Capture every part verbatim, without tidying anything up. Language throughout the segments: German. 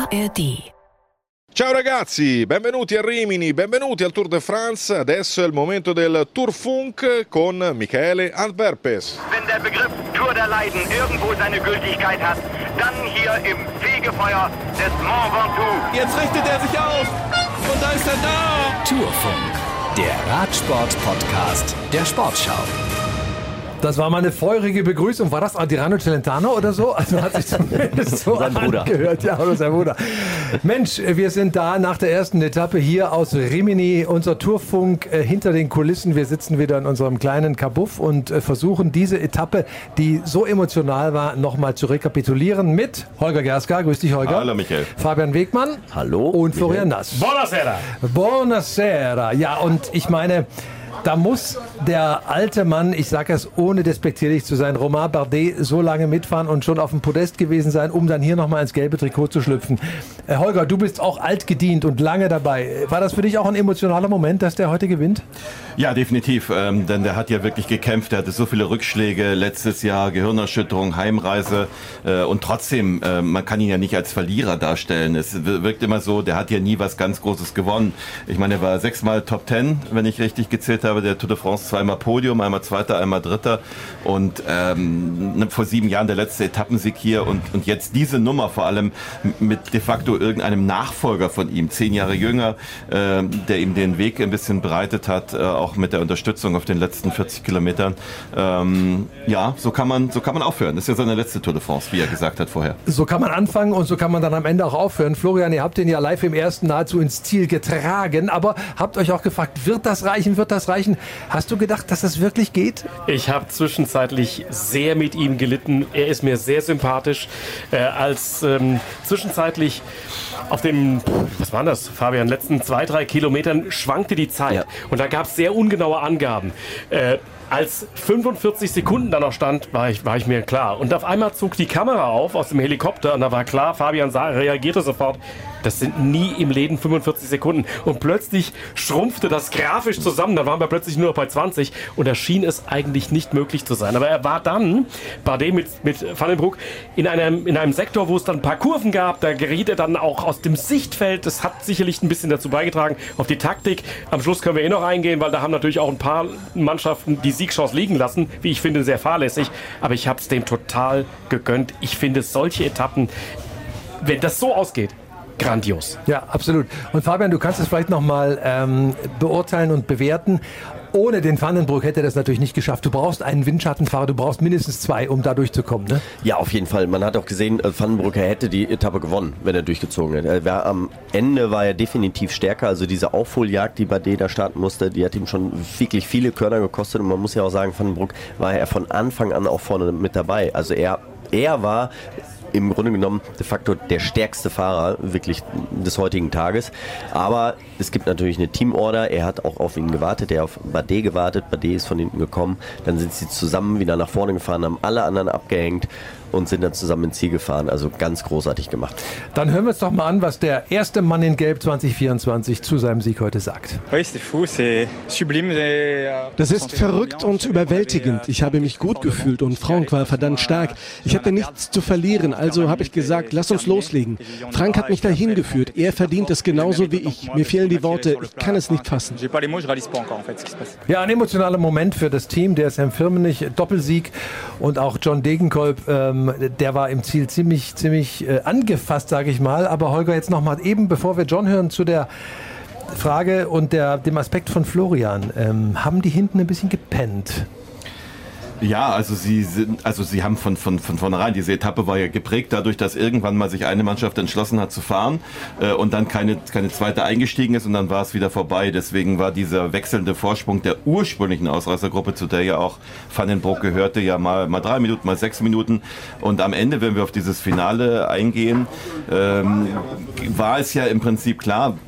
A R D. Ciao ragazzi, benvenuti a Rimini, benvenuti al Tour de France. Adesso è il momento del Tour Funk con Michele Antwerpes. Wenn der Begriff Tour der Leiden irgendwo seine Gültigkeit hat, dann hier im Fegefeuer des Mont Ventoux. Jetzt richtet er sich auf und da ist er da. Tourfunk, der Radsport-Podcast der Sportschau. Das war mal eine feurige Begrüßung. War das Adriano Celentano oder so? Also hat sich zumindest so sein Bruder. angehört. Ja, oder sein Bruder. Mensch, wir sind da nach der ersten Etappe hier aus Rimini. Unser Tourfunk äh, hinter den Kulissen. Wir sitzen wieder in unserem kleinen Kabuff und äh, versuchen diese Etappe, die so emotional war, nochmal zu rekapitulieren mit Holger Gerska. Grüß dich, Holger. Hallo, Michael. Fabian Wegmann. Hallo. Und Florian Nass. Buonasera. Buonasera. Ja, und ich meine, da muss der alte Mann, ich sage es ohne despektierlich zu sein, Romain Bardet so lange mitfahren und schon auf dem Podest gewesen sein, um dann hier nochmal ins gelbe Trikot zu schlüpfen. Äh, Holger, du bist auch alt gedient und lange dabei. War das für dich auch ein emotionaler Moment, dass der heute gewinnt? Ja, definitiv, ähm, denn der hat ja wirklich gekämpft. Er hatte so viele Rückschläge letztes Jahr, Gehirnerschütterung, Heimreise äh, und trotzdem, äh, man kann ihn ja nicht als Verlierer darstellen. Es wirkt immer so, der hat ja nie was ganz Großes gewonnen. Ich meine, er war sechsmal Top Ten, wenn ich richtig gezählt habe, der Tour de France, zweimal Podium, einmal Zweiter, einmal Dritter und ähm, vor sieben Jahren der letzte Etappensieg hier und, und jetzt diese Nummer vor allem mit de facto irgendeinem Nachfolger von ihm, zehn Jahre jünger, äh, der ihm den Weg ein bisschen bereitet hat, äh, auch mit der Unterstützung auf den letzten vierzig Kilometern. Ähm, ja, so kann man, so kann man aufhören. Das ist ja seine letzte Tour de France, wie er gesagt hat vorher. So kann man anfangen und so kann man dann am Ende auch aufhören. Florian, ihr habt den ja live im ersten nahezu ins Ziel getragen, aber habt euch auch gefragt, wird das reichen, wird das reichen? Hast du gedacht, dass das wirklich geht? Ich habe zwischenzeitlich sehr mit ihm gelitten. Er ist mir sehr sympathisch. Äh, als ähm, zwischenzeitlich auf dem, was waren das, Fabian, letzten zwei, drei Kilometern schwankte die Zeit. Ja. Und da gab es sehr ungenaue Angaben. Äh, Als fünfundvierzig Sekunden da noch stand, war ich, war ich mir klar. Und auf einmal zog die Kamera auf aus dem Helikopter und da war klar, Fabian sah, reagierte sofort. Das sind nie im Leben fünfundvierzig Sekunden. Und plötzlich schrumpfte das grafisch zusammen. Dann waren wir plötzlich nur noch bei zwanzig. Und da schien es eigentlich nicht möglich zu sein. Aber er war dann, Bardet mit, mit Van den Broek, in einem, in einem Sektor, wo es dann ein paar Kurven gab. Da geriet er dann auch aus dem Sichtfeld. Das hat sicherlich ein bisschen dazu beigetragen, auf die Taktik. Am Schluss können wir eh noch eingehen, weil da haben natürlich auch ein paar Mannschaften die Siegchance liegen lassen. Wie ich finde, sehr fahrlässig. Aber ich habe es dem total gegönnt. Ich finde solche Etappen, wenn das so ausgeht, grandios. Ja, absolut. Und Fabian, du kannst es vielleicht nochmal ähm, beurteilen und bewerten. Ohne den Van den Broek hätte er das natürlich nicht geschafft. Du brauchst einen Windschattenfahrer, du brauchst mindestens zwei, um da durchzukommen, ne? Ja, auf jeden Fall. Man hat auch gesehen, Van den Broek hätte die Etappe gewonnen, wenn er durchgezogen hätte. Er war, am Ende war er definitiv stärker. Also diese Aufholjagd, die Bardet da starten musste, die hat ihm schon wirklich viele Körner gekostet. Und man muss ja auch sagen, Van den Broek war er von Anfang an auch vorne mit dabei. Also er, er war im Grunde genommen de facto der stärkste Fahrer wirklich des heutigen Tages. Aber es gibt natürlich eine Teamorder. Er hat auch auf ihn gewartet, er hat auf Bardet gewartet. Bardet ist von hinten gekommen. Dann sind sie zusammen wieder nach vorne gefahren, haben alle anderen abgehängt und sind dann zusammen ins Ziel gefahren. Also ganz großartig gemacht. Dann hören wir uns doch mal an, was der erste Mann in Gelb zwanzig vierundzwanzig zu seinem Sieg heute sagt. Das ist verrückt und überwältigend. Ich habe mich gut gefühlt und Franck war verdammt stark. Ich hatte nichts zu verlieren, also habe ich gesagt, lass uns loslegen. Franck hat mich dahin geführt. Er verdient es genauso wie ich. Mir fehlen die Worte, ich kann es nicht fassen. Ja, ein emotionaler Moment für das Team. Der Sam Firmenich, Doppelsieg und auch John Degenkolb, ähm, der war im Ziel ziemlich, ziemlich äh, angefasst, sage ich mal. Aber Holger, jetzt nochmal eben, bevor wir John hören, zu der Frage und der, dem Aspekt von Florian. Ähm, haben die hinten ein bisschen gepennt? Ja, also sie sind, also sie haben von von von vornherein, diese Etappe war ja geprägt dadurch, dass irgendwann mal sich eine Mannschaft entschlossen hat zu fahren äh, und dann keine keine zweite eingestiegen ist und dann war es wieder vorbei. Deswegen war dieser wechselnde Vorsprung der ursprünglichen Ausreißergruppe, zu der ja auch Van den Broek gehörte, ja mal mal drei Minuten, mal sechs Minuten. Und am Ende, wenn wir auf dieses Finale eingehen, ähm, war es ja im Prinzip klar.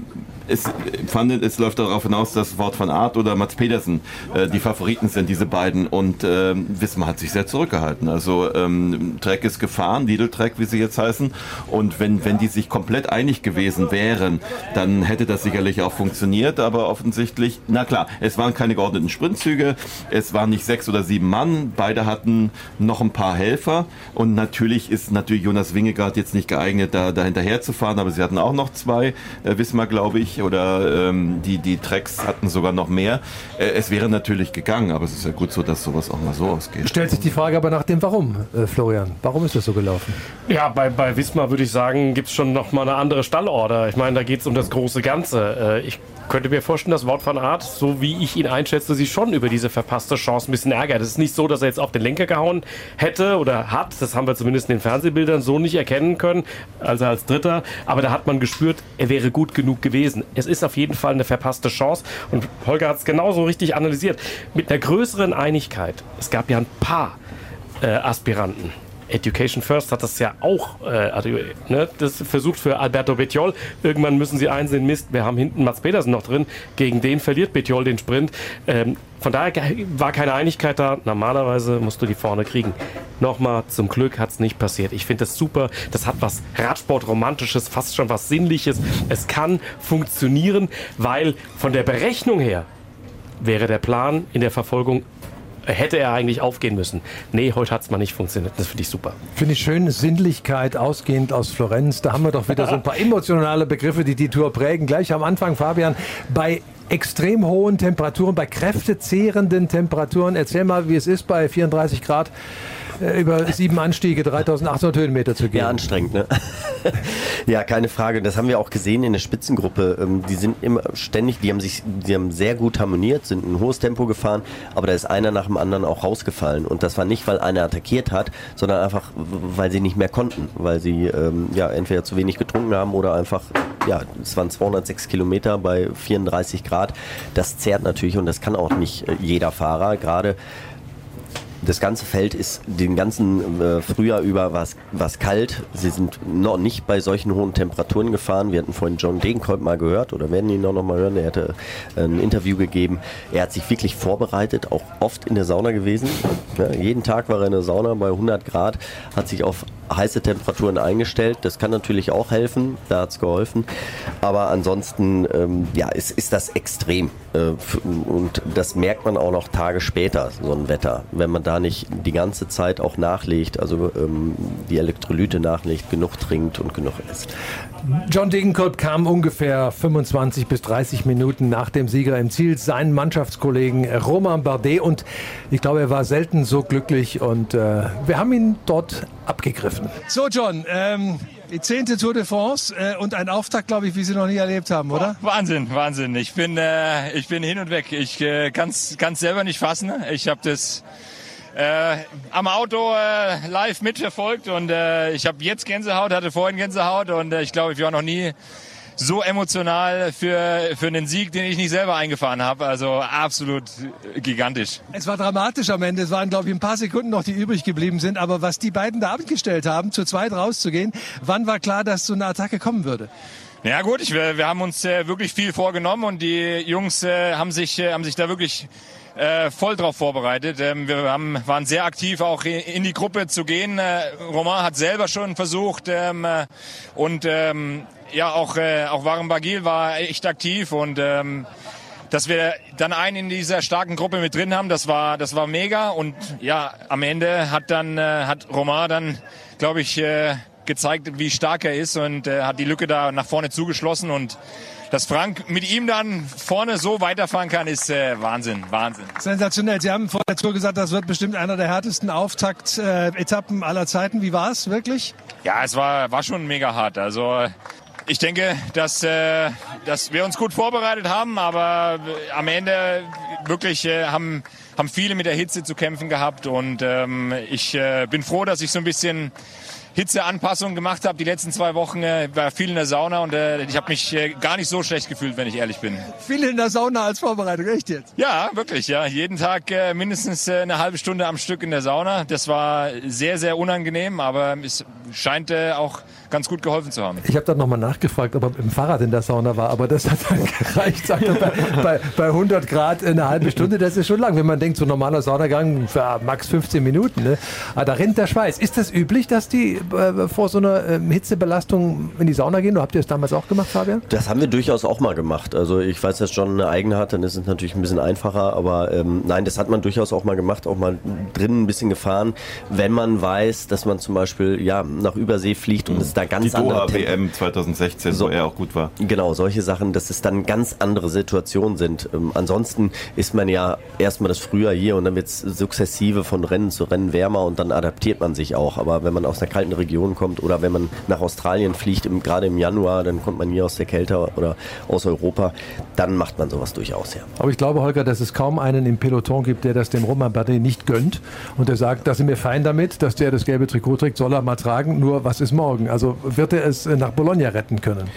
es, fand, es läuft darauf hinaus, dass Wout van Aert oder Mats Pedersen äh, die Favoriten sind, diese beiden. Und äh, Visma hat sich sehr zurückgehalten. Also ähm, Trek ist gefahren, Lidl Trek, wie sie jetzt heißen. Und wenn, wenn die sich komplett einig gewesen wären, dann hätte das sicherlich auch funktioniert. Aber offensichtlich, na klar, es waren keine geordneten Sprintzüge, es waren nicht sechs oder sieben Mann. Beide hatten noch ein paar Helfer. Und natürlich ist natürlich Jonas Vingegaard jetzt nicht geeignet, da, da hinterher zu fahren. Aber sie hatten auch noch zwei, äh, Visma, glaube ich. Oder ähm, die, die Treks hatten sogar noch mehr. Äh, es wäre natürlich gegangen, aber es ist ja gut so, dass sowas auch mal so ausgeht. Stellt sich die Frage aber nach dem Warum, äh, Florian. Warum ist das so gelaufen? Ja, bei, bei Visma würde ich sagen, gibt es schon noch mal eine andere Stallorder. Ich meine, da geht es um das große Ganze. Äh, ich könnte mir vorstellen, dass Wout van Aert, so wie ich ihn einschätze, sich schon über diese verpasste Chance ein bisschen ärgert. Es ist nicht so, dass er jetzt auf den Lenker gehauen hätte oder hat. Das haben wir zumindest in den Fernsehbildern so nicht erkennen können, also als Dritter. Aber da hat man gespürt, er wäre gut genug gewesen. Es ist auf jeden Fall eine verpasste Chance. Und Holger hat es genauso richtig analysiert. Mit einer größeren Einigkeit. Es gab ja ein paar äh, Aspiranten. Education First hat das ja auch äh, also, ne, das versucht für Alberto Bettiol. Irgendwann müssen sie einsehen, Mist, wir haben hinten Mats Pedersen noch drin. Gegen den verliert Bettiol den Sprint. Ähm, von daher war keine Einigkeit da. Normalerweise musst du die vorne kriegen. Nochmal, zum Glück hat es nicht passiert. Ich finde das super. Das hat was Radsport-Romantisches, fast schon was Sinnliches. Es kann funktionieren, weil von der Berechnung her wäre der Plan in der Verfolgung, hätte er eigentlich aufgehen müssen. Nee, heute hat es mal nicht funktioniert. Das finde ich super. Finde ich schön, Sinnlichkeit ausgehend aus Florenz. Da haben wir doch wieder so ein paar emotionale Begriffe, die die Tour prägen. Gleich am Anfang, Fabian, bei extrem hohen Temperaturen, bei kräftezehrenden Temperaturen. Erzähl mal, wie es ist, bei vierunddreißig Grad über sieben Anstiege, dreitausendachthundert Höhenmeter zu gehen. Ja, anstrengend, ne? Ja, keine Frage. Das haben wir auch gesehen in der Spitzengruppe. Die sind immer ständig, die haben sich, die haben sehr gut harmoniert, sind ein hohes Tempo gefahren, aber da ist einer nach dem anderen auch rausgefallen. Und das war nicht, weil einer attackiert hat, sondern einfach, weil sie nicht mehr konnten, weil sie ähm, ja entweder zu wenig getrunken haben oder einfach, ja, es waren zweihundertsechs Kilometer bei vierunddreißig Grad. Das zehrt natürlich und das kann auch nicht jeder Fahrer. Gerade das ganze Feld ist den ganzen äh, Frühjahr über was, was kalt. Sie sind noch nicht bei solchen hohen Temperaturen gefahren. Wir hatten vorhin John Degenkolb mal gehört oder werden ihn auch noch mal hören. Er hatte ein Interview gegeben. Er hat sich wirklich vorbereitet, auch oft in der Sauna gewesen. Ja, jeden Tag war er in der Sauna bei hundert Grad, hat sich auf heiße Temperaturen eingestellt. Das kann natürlich auch helfen. Da hat es geholfen. Aber ansonsten ähm, ja, ist, ist das extrem. Äh, und das merkt man auch noch Tage später, so ein Wetter. Wenn man da nicht die ganze Zeit auch nachlegt, also ähm, die Elektrolyte nachlegt, genug trinkt und genug isst. John Degenkolb kam ungefähr fünfundzwanzig bis dreißig Minuten nach dem Sieger im Ziel, seinen Mannschaftskollegen Romain Bardet, und ich glaube, er war selten so glücklich und äh, wir haben ihn dort abgegriffen. So John, ähm, die zehnte Tour de France äh, und ein Auftakt, glaube ich, wie Sie noch nie erlebt haben, oder? Oh, Wahnsinn, Wahnsinn. Ich bin, äh, ich bin hin und weg. Ich äh, kann es selber nicht fassen. Ich habe das äh, am Auto äh, live mitverfolgt und äh, ich habe jetzt Gänsehaut, hatte vorhin Gänsehaut und äh, ich glaube, ich war noch nie so emotional für, für einen Sieg, den ich nicht selber eingefahren habe. Also absolut gigantisch. Es war dramatisch am Ende. Es waren, glaube ich, ein paar Sekunden noch, die übrig geblieben sind. Aber was die beiden da abgestellt haben, zu zweit rauszugehen, wann war klar, dass so eine Attacke kommen würde? Ja gut, ich, wir, wir haben uns äh, wirklich viel vorgenommen und die Jungs äh, haben sich, äh, haben sich da wirklich äh, voll drauf vorbereitet. Ähm, wir haben, waren sehr aktiv, auch in die Gruppe zu gehen. Äh, Romain hat selber schon versucht ähm, äh, und ähm, ja, auch, äh, auch Warren Barguil war echt aktiv und ähm, dass wir dann einen in dieser starken Gruppe mit drin haben, das war, das war mega. Und ja, am Ende hat dann äh, hat Romain dann, glaube ich, äh, gezeigt, wie stark er ist und äh, hat die Lücke da nach vorne zugeschlossen. Und dass Frank mit ihm dann vorne so weiterfahren kann, ist äh, Wahnsinn, Wahnsinn. Sensationell. Sie haben vor der Tour gesagt, das wird bestimmt einer der härtesten Auftakt-Etappen aller Zeiten. Wie war es wirklich? Ja, es war, war schon mega hart. Also ich denke, dass, äh, dass wir uns gut vorbereitet haben, aber am Ende wirklich äh, haben, haben viele mit der Hitze zu kämpfen gehabt und ähm, ich äh, bin froh, dass ich so ein bisschen Hitzeanpassung gemacht habe. Die letzten zwei Wochen äh, war viel in der Sauna und äh, ich habe mich äh, gar nicht so schlecht gefühlt, wenn ich ehrlich bin. Viel in der Sauna als Vorbereitung, echt jetzt? Ja, wirklich, ja. Jeden Tag äh, mindestens äh, eine halbe Stunde am Stück in der Sauna. Das war sehr, sehr unangenehm, aber es scheint äh, auch ganz gut geholfen zu haben. Ich habe dann nochmal nachgefragt, ob er mit dem Fahrrad in der Sauna war, aber das hat dann gereicht. Sagt er, bei, bei, bei hundert Grad eine halbe Stunde, das ist schon lang. Wenn man denkt, so ein normaler Saunagang für max fünfzehn Minuten, ne? Aber da rennt der Schweiß. Ist das üblich, dass die äh, vor so einer äh, Hitzebelastung in die Sauna gehen? Oder habt ihr das damals auch gemacht, Fabian? Das haben wir durchaus auch mal gemacht. Also ich weiß, dass John eine eigene hat, dann ist es natürlich ein bisschen einfacher, aber ähm, nein, das hat man durchaus auch mal gemacht, auch mal drinnen ein bisschen gefahren, wenn man weiß, dass man zum Beispiel ja, nach Übersee fliegt und es da ganz andere Die Doha W M zwanzig sechzehn, so, wo er auch gut war. Genau, solche Sachen, dass es dann ganz andere Situationen sind. Ähm, ansonsten ist man ja erstmal das Frühjahr hier und dann wird es sukzessive von Rennen zu Rennen wärmer und dann adaptiert man sich auch. Aber wenn man aus einer kalten Region kommt oder wenn man nach Australien fliegt, im, gerade im Januar, dann kommt man hier aus der Kälte oder aus Europa, dann macht man sowas durchaus, ja. Aber ich glaube, Holger, dass es kaum einen im Peloton gibt, der das dem Romain Bardet nicht gönnt und der sagt, da sind wir fein damit, dass der das gelbe Trikot trägt, soll er mal tragen, nur was ist morgen? Also wird er es nach Bologna retten können?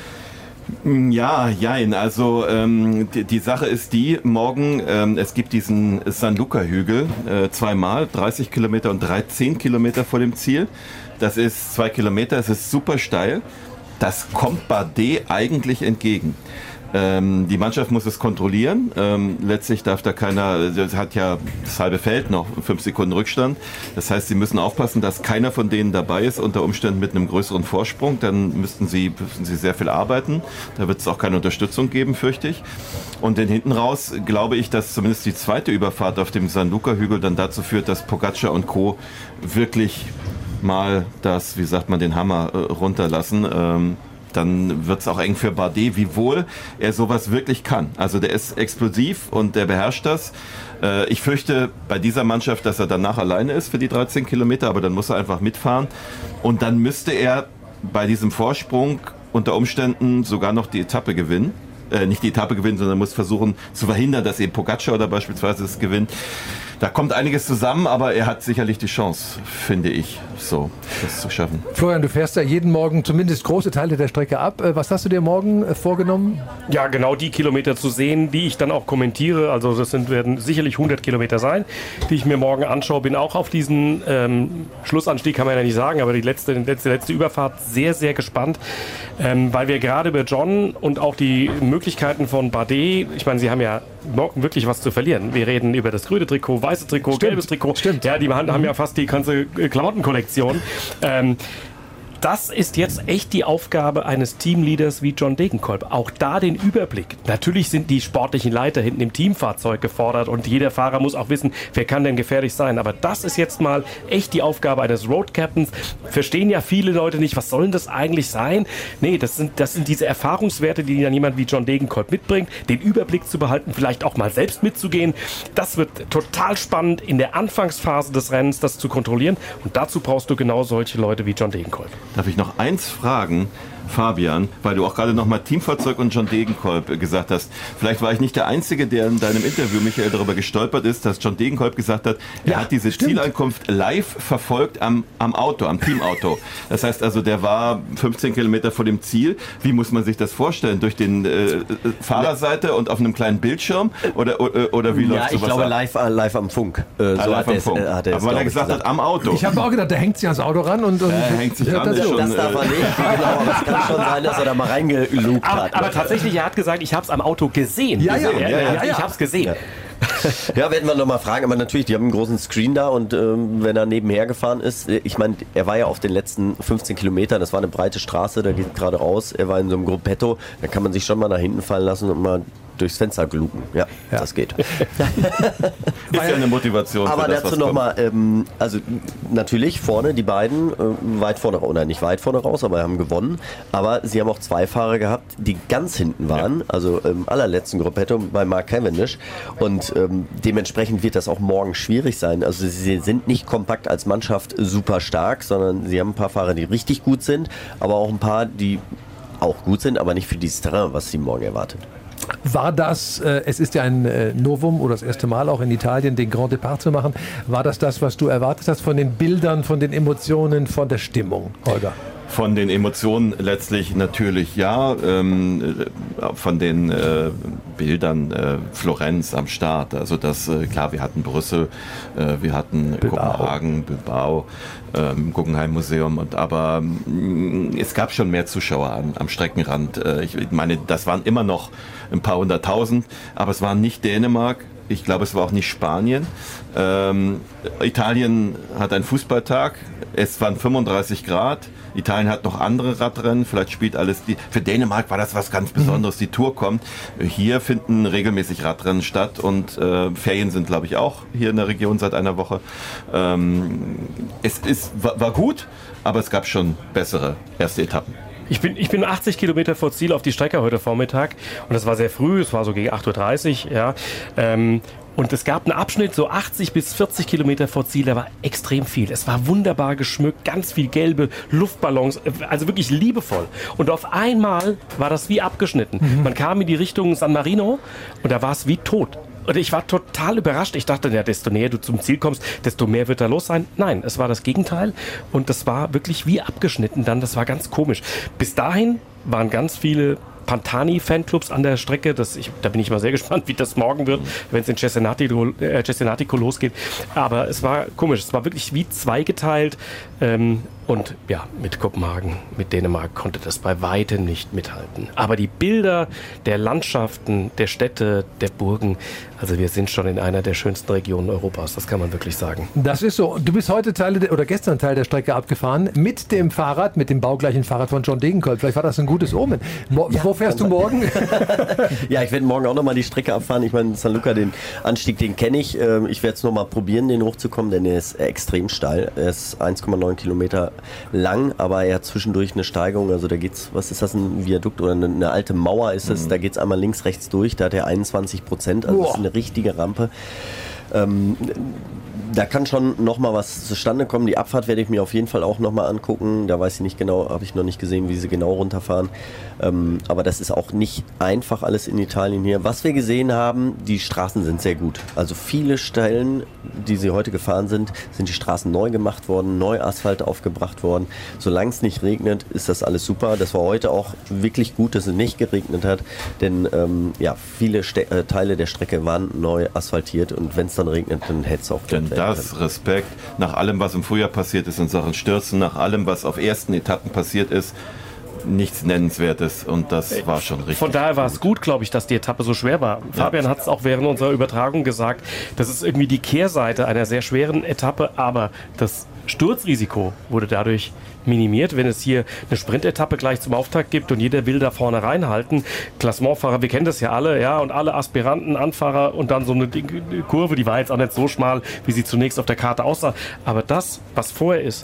Ja, jein. Also ähm, die, die Sache ist die, morgen, ähm, es gibt diesen San Luca-Hügel äh, zweimal, dreißig Kilometer und dreizehn Kilometer vor dem Ziel. Das ist zwei Kilometer, es ist super steil. Das kommt Bardet eigentlich entgegen. Ähm, die Mannschaft muss es kontrollieren. Ähm, letztlich darf da keiner, das hat ja das halbe Feld noch, fünf Sekunden Rückstand. Das heißt, sie müssen aufpassen, dass keiner von denen dabei ist, unter Umständen mit einem größeren Vorsprung. Dann müssten sie, müssten sie sehr viel arbeiten. Da wird es auch keine Unterstützung geben, fürchte ich. Und dann hinten raus glaube ich, dass zumindest die zweite Überfahrt auf dem San Luca-Hügel dann dazu führt, dass Pogacar und Co. wirklich mal das, wie sagt man, den Hammer äh, runterlassen. Ähm, dann wird es auch eng für Bardet, wiewohl er sowas wirklich kann. Also der ist explosiv und der beherrscht das. Äh, ich fürchte bei dieser Mannschaft, dass er danach alleine ist für die dreizehn Kilometer, aber dann muss er einfach mitfahren. Und dann müsste er bei diesem Vorsprung unter Umständen sogar noch die Etappe gewinnen. Äh, nicht die Etappe gewinnen, sondern muss versuchen zu verhindern, dass eben Pogacar oder beispielsweise es gewinnt. Da kommt einiges zusammen, aber er hat sicherlich die Chance, finde ich, so das zu schaffen. Florian, du fährst ja jeden Morgen zumindest große Teile der Strecke ab. Was hast du dir morgen vorgenommen? Ja, genau die Kilometer zu sehen, die ich dann auch kommentiere. Also das sind, werden sicherlich hundert Kilometer sein, die ich mir morgen anschaue. Bin auch auf diesen ähm, Schlussanstieg, kann man ja nicht sagen, aber die letzte, die letzte, letzte Überfahrt sehr, sehr gespannt, ähm, weil wir gerade bei John und auch die Möglichkeiten von Bardet, ich meine, sie haben ja morgen wirklich was zu verlieren. Wir reden über das grüne Trikot, weiße Trikot, stimmt, gelbes Trikot. Stimmt. Ja, die haben ja fast die ganze Klamottenkollektion. Ähm, Das ist jetzt echt die Aufgabe eines Teamleaders wie John Degenkolb. Auch da den Überblick. Natürlich sind die sportlichen Leiter hinten im Teamfahrzeug gefordert und jeder Fahrer muss auch wissen, wer kann denn gefährlich sein. Aber das ist jetzt mal echt die Aufgabe eines Road Captains. Verstehen ja viele Leute nicht, was soll denn das eigentlich sein? Nee, das sind, das sind diese Erfahrungswerte, die dann jemand wie John Degenkolb mitbringt. Den Überblick zu behalten, vielleicht auch mal selbst mitzugehen. Das wird total spannend in der Anfangsphase des Rennens, das zu kontrollieren. Und dazu brauchst du genau solche Leute wie John Degenkolb. Darf ich noch eins fragen, Fabian, weil du auch gerade nochmal Teamfahrzeug und John Degenkolb gesagt hast. Vielleicht war ich nicht der Einzige, der in deinem Interview, Michael, darüber gestolpert ist, dass John Degenkolb gesagt hat, er ja, hat diese stimmt. Zielankunft live verfolgt am, am Auto, am Teamauto. Das heißt also, der war fünfzehn Kilometer vor dem Ziel. Wie muss man sich das vorstellen? Durch den äh, Fahrerseite und auf einem kleinen Bildschirm? Oder, oder, oder wie ja, läuft sowas ich glaube ab? live, live am Funk. Äh, ah, so live hat am es, Funk. Äh, hat er Aber weil er gesagt, gesagt hat, am Auto. Ich habe auch gedacht, der hängt sich ans Auto ran und... und äh, hängt sich ja, ran, das, ist schon, das darf er nicht, genau, aber es kann schon sein, dass er da mal reingelugt aber, hat. Aber tatsächlich, er hat gesagt, ich habe es am Auto gesehen. Ja, ja, gesehen. ja, ja, ja, Ich ja. habe es gesehen. Ja. Ja, werden wir noch mal fragen, aber natürlich, die haben einen großen Screen da und ähm, wenn er nebenher gefahren ist, ich meine, er war ja auf den letzten fünfzehn Kilometern, das war eine breite Straße, da geht gerade raus, er war in so einem Gruppetto, da kann man sich schon mal nach hinten fallen lassen und mal durchs Fenster glucken. Ja, ja. Das geht. Ist ja eine Motivation. Aber für das, dazu nochmal, ähm, also natürlich vorne, die beiden, äh, weit vorne raus, oder nicht weit vorne raus, aber haben gewonnen. Aber sie haben auch zwei Fahrer gehabt, die ganz hinten waren, ja. also im allerletzten Gruppetto bei Mark Cavendish. Und ähm, dementsprechend wird das auch morgen schwierig sein. Also sie sind nicht kompakt als Mannschaft super stark, sondern sie haben ein paar Fahrer, die richtig gut sind, aber auch ein paar, die auch gut sind, aber nicht für dieses Terrain, was sie morgen erwartet. War das, äh, es ist ja ein äh, Novum oder das erste Mal auch in Italien, den Grand Depart zu machen, war das das, was du erwartet hast von den Bildern, von den Emotionen, von der Stimmung, Holger? Von den Emotionen letztlich natürlich ja, ähm, von den äh, Bildern äh, Florenz am Start, also das, äh, klar, wir hatten Brüssel, äh, wir hatten Bilbao. Kopenhagen, Bilbao, ähm, Guggenheim Museum, und aber mh, es gab schon mehr Zuschauer am, am Streckenrand. Äh, ich meine, das waren immer noch ein paar hunderttausend, aber es waren nicht Dänemark. Ich glaube, es war auch nicht Spanien. Ähm, Italien hat einen Fußballtag. Es waren fünfunddreißig Grad. Italien hat noch andere Radrennen. Vielleicht spielt alles die. Für Dänemark war das was ganz Besonderes. Die Tour kommt. Hier finden regelmäßig Radrennen statt und äh, Ferien sind, glaube ich, auch hier in der Region seit einer Woche. Ähm, es ist, war, war gut, aber es gab schon bessere erste Etappen. Ich bin, ich bin achtzig Kilometer vor Ziel auf die Strecke heute Vormittag und das war sehr früh, es war so gegen acht Uhr dreißig, ja. Ähm, und es gab einen Abschnitt, so achtzig bis vierzig Kilometer vor Ziel, da war extrem viel. Es war wunderbar geschmückt, ganz viel gelbe Luftballons, also wirklich liebevoll. Und auf einmal war das wie abgeschnitten. Mhm. Man kam in die Richtung San Marino und da war es wie tot. Und ich war total überrascht. Ich dachte, ja, desto näher du zum Ziel kommst, desto mehr wird da los sein. Nein, es war das Gegenteil. Und das war wirklich wie abgeschnitten dann. Das war ganz komisch. Bis dahin waren ganz viele Pantani-Fanclubs an der Strecke. Das, ich, da bin ich mal sehr gespannt, wie das morgen wird, wenn es in Cesenatico, äh, Cesenatico losgeht. Aber es war komisch. Es war wirklich wie zweigeteilt. Ähm, und ja, mit Kopenhagen, mit Dänemark konnte das bei weitem nicht mithalten. Aber die Bilder der Landschaften, der Städte, der Burgen, also wir sind schon in einer der schönsten Regionen Europas, das kann man wirklich sagen. Das ist so. Du bist heute Teil der, oder gestern Teil der Strecke abgefahren mit dem Fahrrad, mit dem baugleichen Fahrrad von John Degenkolb. Vielleicht war das ein gutes Omen. Mo- ja, wo fährst du morgen? Ja, ich werde morgen auch nochmal die Strecke abfahren. Ich meine, San Luca, den Anstieg, den kenne ich. Ich werde es nochmal probieren, den hochzukommen, denn er ist extrem steil. Er ist eins Komma neun Kilometer lang, aber er hat zwischendurch eine Steigung. Also da geht's, was ist das, ein Viadukt oder eine, eine alte Mauer ist es? Mhm. Da geht es einmal links, rechts durch. Da hat er einundzwanzig Prozent. Also das ist eine richtige Rampe. Ähm, da kann schon noch mal was zustande kommen. Die Abfahrt werde ich mir auf jeden Fall auch noch mal angucken. Da weiß ich nicht genau, habe ich noch nicht gesehen, wie sie genau runterfahren. Ähm, aber das ist auch nicht einfach alles in Italien hier. Was wir gesehen haben, die Straßen sind sehr gut. Also viele Stellen, die sie heute gefahren sind, sind die Straßen neu gemacht worden, neu Asphalt aufgebracht worden. Solange es nicht regnet, ist das alles super. Das war heute auch wirklich gut, dass es nicht geregnet hat, denn ähm, ja, viele Ste- äh, Teile der Strecke waren neu asphaltiert und wenn es dann regnet, dann hätte es auch denn das Respekt nach allem, was im Frühjahr passiert ist in Sachen Stürzen, nach allem, was auf ersten Etappen passiert ist, nichts Nennenswertes und das war schon richtig. Von daher war es gut, glaube ich, dass die Etappe so schwer war. Ja. Fabian hat es auch während unserer Übertragung gesagt, das ist irgendwie die Kehrseite einer sehr schweren Etappe, aber das Sturzrisiko wurde dadurch minimiert, wenn es hier eine Sprintetappe gleich zum Auftakt gibt und jeder will da vorne reinhalten. Klassementfahrer, wir kennen das ja alle, ja, und alle Aspiranten, Anfahrer und dann so eine Kurve, die war jetzt auch nicht so schmal, wie sie zunächst auf der Karte aussah. Aber das, was vorher ist,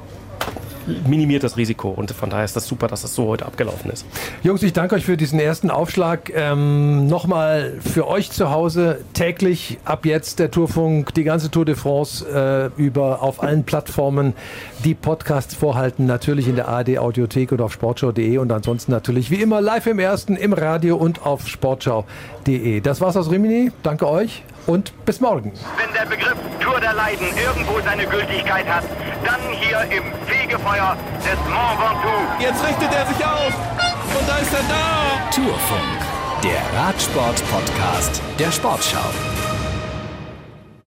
minimiert das Risiko und von daher ist das super, dass das so heute abgelaufen ist. Jungs, ich danke euch für diesen ersten Aufschlag. Ähm, Nochmal für euch zu Hause täglich ab jetzt der Tourfunk, die ganze Tour de France äh, über auf allen Plattformen, die Podcasts vorhalten, natürlich in der A R D Audiothek und auf sportschau punkt de und ansonsten natürlich wie immer live im Ersten, im Radio und auf sportschau punkt de. Das war's aus Rimini. Danke euch und bis morgen. Wenn der Begriff Tour der Leiden irgendwo seine Gültigkeit hat, dann hier im Fegefeuer des Mont Ventoux. Jetzt richtet er sich auf und da ist er da. Tourfunk, der Radsport-Podcast der Sportschau.